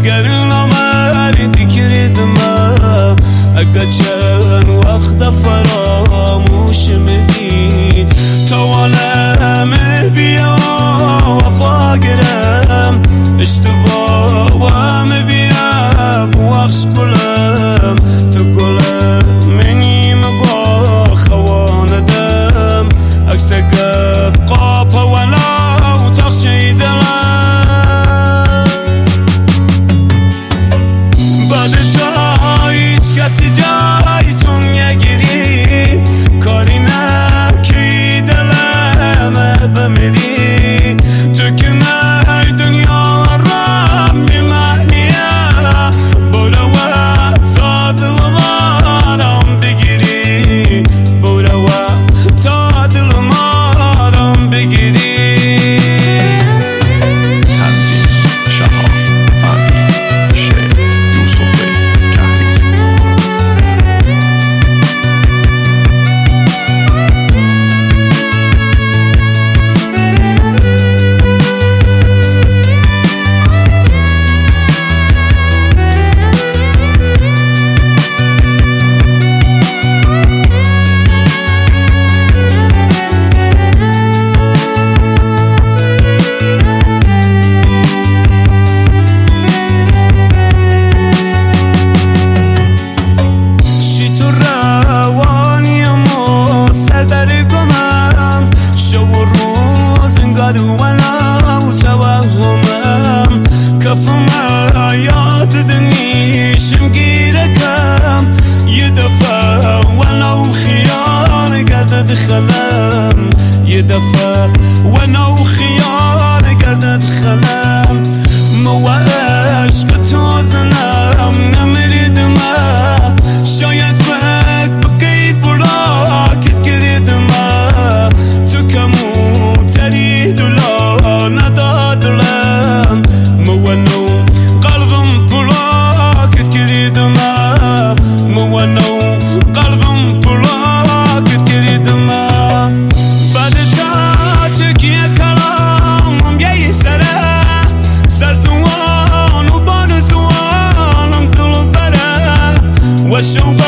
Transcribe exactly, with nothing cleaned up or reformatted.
اگر نامردی کردم اگر چند وقت فراموش میدی تو عالم بیا وفا گرم اشتباهم بیا بوخش کلم تو گلم منیم با خواندم عکس گب قاپ ولا تخشی دلم بعد تا هیچ کسی جایتون نگیری کاری نکی دلم بمیری تو که نه دنیا را میمانیه برو و زادل مارم بگیری برو و تا دل مارم بگیری. تنظیم شهاب امیر، شعر یوسف کهریزی. ولو توهمم کفم یاد دنیشم گیرکم یه دفعه ولو خیال قدد خلم یه دفعه ولو خیال قدد خلم مو عشق تو زنم نمردم شاید فکر بکی براکت کردم تو کمو تريد لا ندادلم مونو قلبم بلاك تريد ما مونو قلبم بلاك تريد ما بعد تاتك يا كلام جاي سرا سرزوان وبان زوان كل برا وشوف